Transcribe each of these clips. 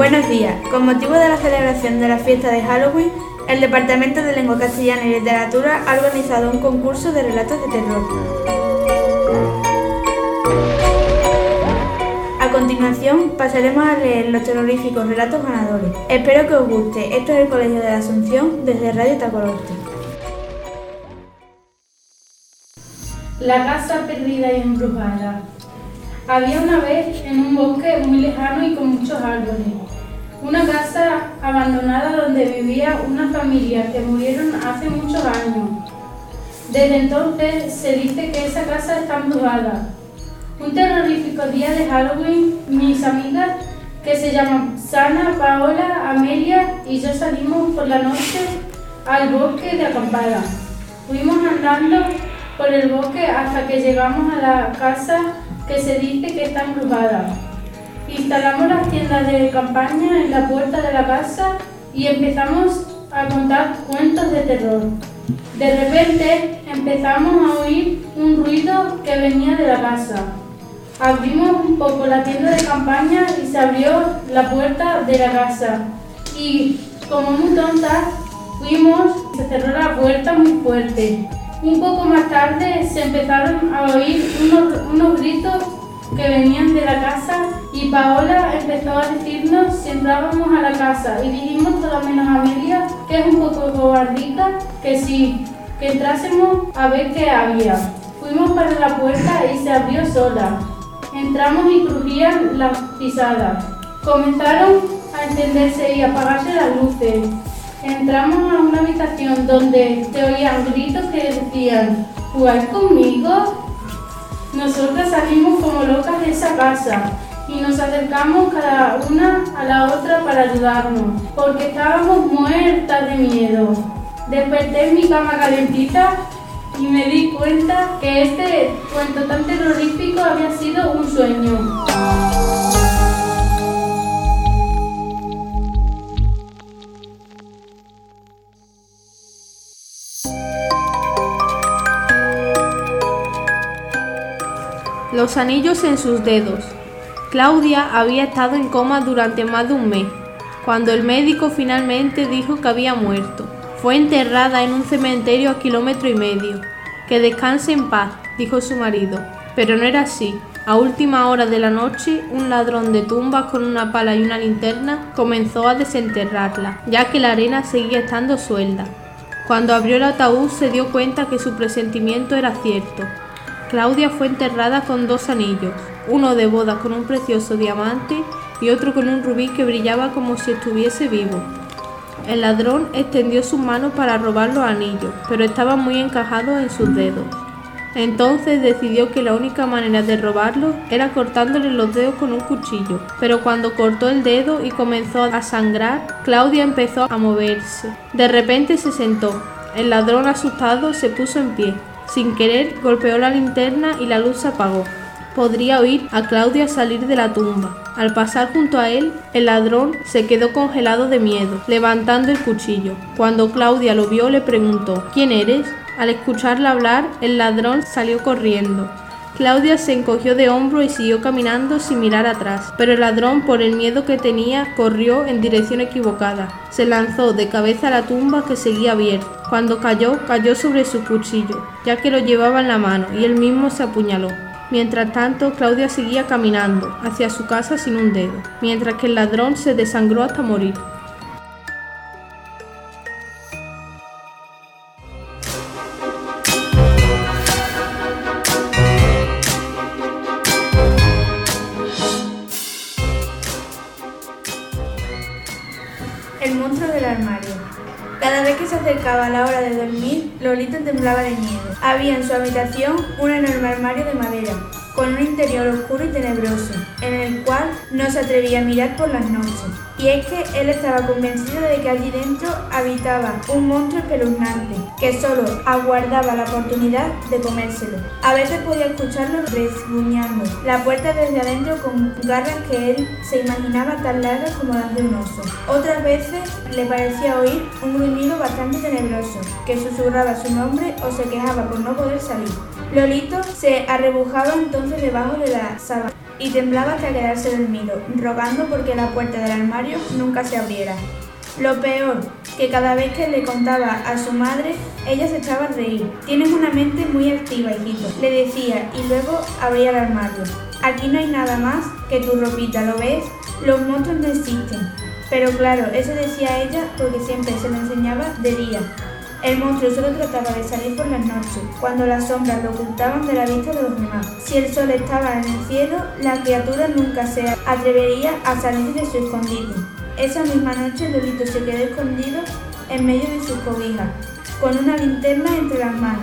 Buenos días. Con motivo de la celebración de la fiesta de Halloween, el Departamento de Lengua Castellana y Literatura ha organizado un concurso de relatos de terror. A continuación, pasaremos a leer los terroríficos relatos ganadores. Espero que os guste. Esto es el Colegio de la Asunción desde Radio Tacoronte. La casa perdida y embrujada. Había una vez en un bosque muy lejano y con muchos árboles, una casa abandonada donde vivía una familia que murieron hace muchos años. Desde entonces se dice que esa casa está embrujada. Un terrorífico día de Halloween, mis amigas, que se llaman Sana, Paola, Amelia y yo salimos por la noche al bosque de acampada. Fuimos andando por el bosque hasta que llegamos a la casa que se dice que está embrujada. Instalamos las tiendas de campaña en la puerta de la casa y empezamos a contar cuentos de terror. De repente empezamos a oír un ruido que venía de la casa. Abrimos un poco la tienda de campaña y se abrió la puerta de la casa. Y como muy tontas fuimos y se cerró la puerta muy fuerte. Un poco más tarde se empezaron a oír unos gritos que venían de la casa y Paola empezó a decirnos si entrábamos a la casa y dijimos todas menos a Amelia, que es un poco cobardica, que sí, que entrásemos a ver qué había. Fuimos para la puerta y se abrió sola. Entramos y crujían las pisadas. Comenzaron a encenderse y apagarse las luces. Entramos a una habitación donde se oían gritos que decían ¿jugáis conmigo? Nosotras salimos como locas de esa casa y nos acercamos cada una a la otra para ayudarnos, porque estábamos muertas de miedo. Desperté en mi cama calentita y me di cuenta que este cuento tan terrorífico había sido un sueño. Los anillos en sus dedos. Claudia había estado en coma durante más de un mes, cuando el médico finalmente dijo que había muerto. Fue enterrada en un cementerio a 1,5 kilómetros. Que descanse en paz, dijo su marido. Pero no era así. A última hora de la noche, un ladrón de tumbas con una pala y una linterna comenzó a desenterrarla, ya que la arena seguía estando suelta. Cuando abrió el ataúd se dio cuenta que su presentimiento era cierto. Claudia fue enterrada con 2 anillos, uno de boda con un precioso diamante y otro con un rubí que brillaba como si estuviese vivo. El ladrón extendió sus manos para robar los anillos, pero estaban muy encajados en sus dedos. Entonces decidió que la única manera de robarlos era cortándole los dedos con un cuchillo, pero cuando cortó el dedo y comenzó a sangrar, Claudia empezó a moverse. De repente se sentó. El ladrón, asustado, se puso en pie. Sin querer, golpeó la linterna y la luz se apagó. Podría oír a Claudia salir de la tumba. Al pasar junto a él, el ladrón se quedó congelado de miedo, levantando el cuchillo. Cuando Claudia lo vio, le preguntó: ¿Quién eres? Al escucharla hablar, el ladrón salió corriendo. Claudia se encogió de hombros y siguió caminando sin mirar atrás, pero el ladrón, por el miedo que tenía, corrió en dirección equivocada. Se lanzó de cabeza a la tumba que seguía abierta. Cuando cayó sobre su cuchillo, ya que lo llevaba en la mano, y él mismo se apuñaló. Mientras tanto, Claudia seguía caminando hacia su casa sin un dedo, mientras que el ladrón se desangró hasta morir. El monstruo del armario. Cada vez que se acercaba la hora de dormir, Lolita temblaba de miedo. Había en su habitación un enorme armario de madera, con un interior oscuro y tenebroso, en el cual no se atrevía a mirar por las noches. Y es que él estaba convencido de que allí dentro habitaba un monstruo espeluznante, que solo aguardaba la oportunidad de comérselo. A veces podía escucharlo resguñando la puerta desde adentro con garras que él se imaginaba tan largas como las de un oso. Otras veces le parecía oír un gruñido bastante tenebroso, que susurraba su nombre o se quejaba por no poder salir. Lolito se arrebujaba entonces debajo de la sábana, y temblaba hasta quedarse dormido, rogando porque la puerta del armario nunca se abriera. Lo peor, que cada vez que le contaba a su madre, ella se echaba a reír. Tienes una mente muy activa, hijito, le decía, y luego abría el armario. Aquí no hay nada más que tu ropita, ¿lo ves? Los monstruos no existen. Pero claro, eso decía ella porque siempre se lo enseñaba de día. El monstruo solo trataba de salir por las noches, cuando las sombras lo ocultaban de la vista de los demás. Si el sol estaba en el cielo, la criatura nunca se atrevería a salir de su escondite. Esa misma noche Lolito se quedó escondido en medio de sus cobijas, con una linterna entre las manos.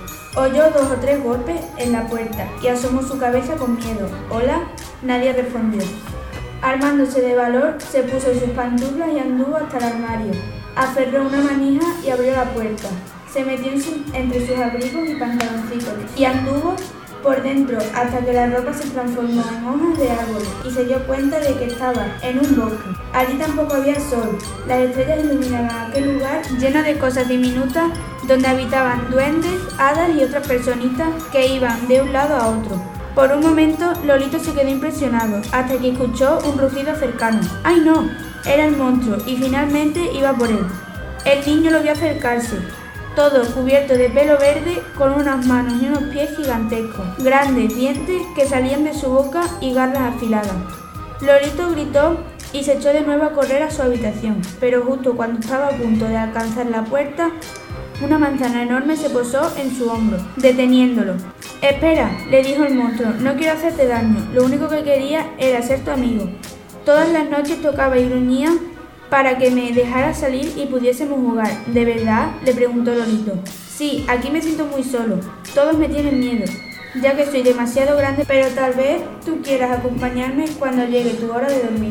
Oyó 2 o 3 golpes en la puerta y asomó su cabeza con miedo. «¿Hola?». Nadie respondió. Armándose de valor, se puso sus pantuflas y anduvo hasta el armario. Aferró una manija y abrió la puerta. Se metió entre sus abrigos y pantaloncitos y anduvo por dentro hasta que la ropa se transformó en hojas de árboles y se dio cuenta de que estaba en un bosque. Allí tampoco había sol. Las estrellas iluminaban aquel lugar lleno de cosas diminutas donde habitaban duendes, hadas y otras personitas que iban de un lado a otro. Por un momento, Lolito se quedó impresionado hasta que escuchó un rugido cercano. ¡Ay no! Era el monstruo y finalmente iba por él. El niño lo vio acercarse, todo cubierto de pelo verde, con unas manos y unos pies gigantescos, grandes dientes que salían de su boca y garras afiladas. Lolito gritó y se echó de nuevo a correr a su habitación, pero justo cuando estaba a punto de alcanzar la puerta, una manzana enorme se posó en su hombro, deteniéndolo. «Espera», le dijo el monstruo, «no quiero hacerte daño, lo único que quería era ser tu amigo». Todas las noches tocaba y gruñía para que me dejara salir y pudiésemos jugar. «¿De verdad?», le preguntó Lolito. «Sí, aquí me siento muy solo. Todos me tienen miedo, ya que soy demasiado grande, pero tal vez tú quieras acompañarme cuando llegue tu hora de dormir».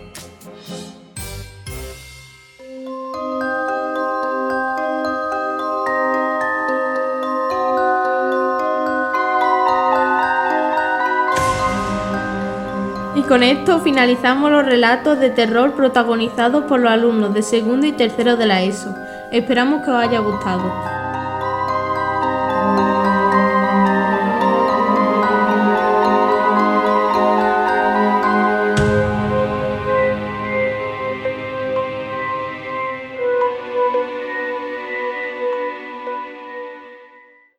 Y con esto finalizamos los relatos de terror protagonizados por los alumnos de segundo y tercero de la ESO. Esperamos que os haya gustado.